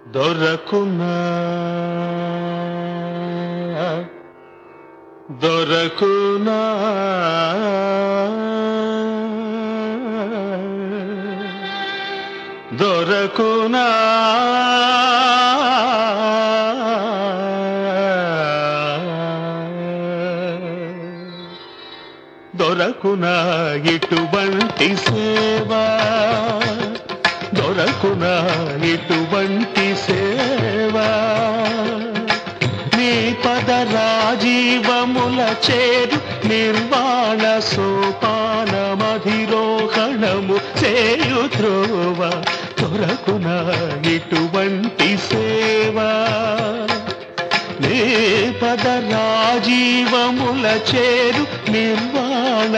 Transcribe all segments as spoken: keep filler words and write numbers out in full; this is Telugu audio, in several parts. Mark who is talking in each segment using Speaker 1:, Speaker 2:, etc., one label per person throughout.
Speaker 1: దొరకునా దొరకునా దొరకునా దొరకునా ఇటువంటి సేవా దొరకునా ఇటువంటి సేవా నీ పద రాజీవముల చేరు నిర్వాణ సోపానమధిరోహణము చేయు త్రోవ దొరకునా ఇటువంటి సేవా నీ పద రాజీవముల చేరు నిర్వాణ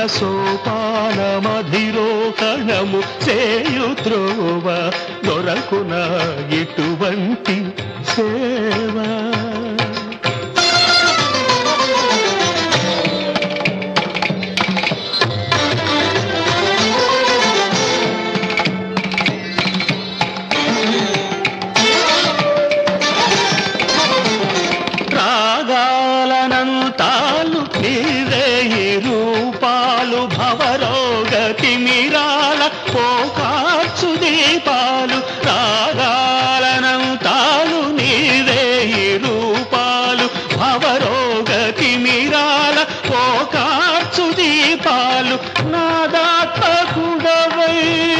Speaker 1: సోపానమధిరోహణము చేయు త్రోవ దొరకునా ఇటువంటి సేవా రాగాలనంతాలు నీవే ఈ రూపాలు భవరోగతి మిరాల పోకార్చు దీపాలు రాగాలనంతాలు నీవే ఈ రూపాలు భవరోగతి మిరాల పోకార్చు దీపాలు నాదాత్మకుడవై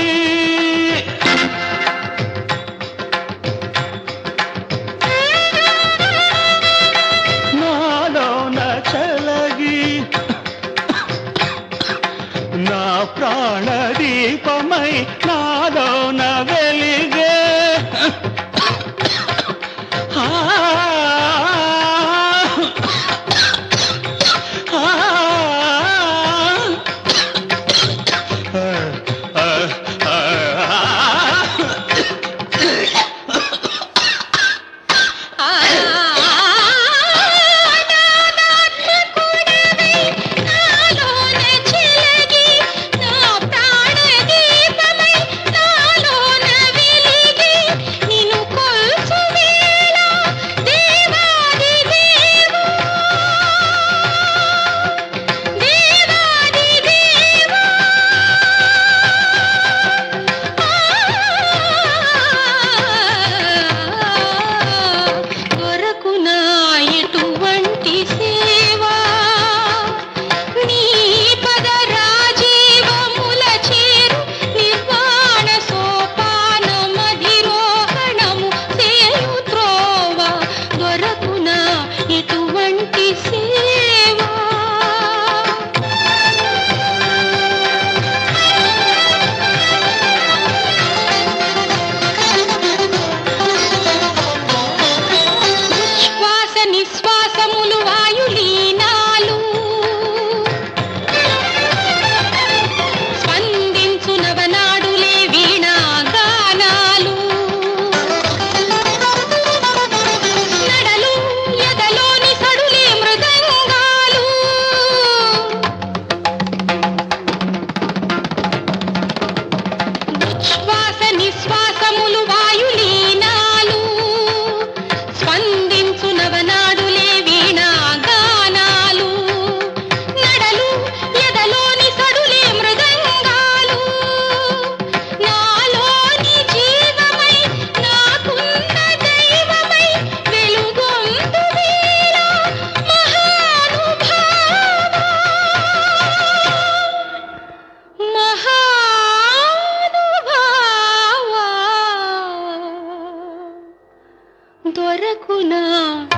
Speaker 1: నా ప్రాణదీపమై నాలోన వెలిగే ఆ
Speaker 2: దొరకునా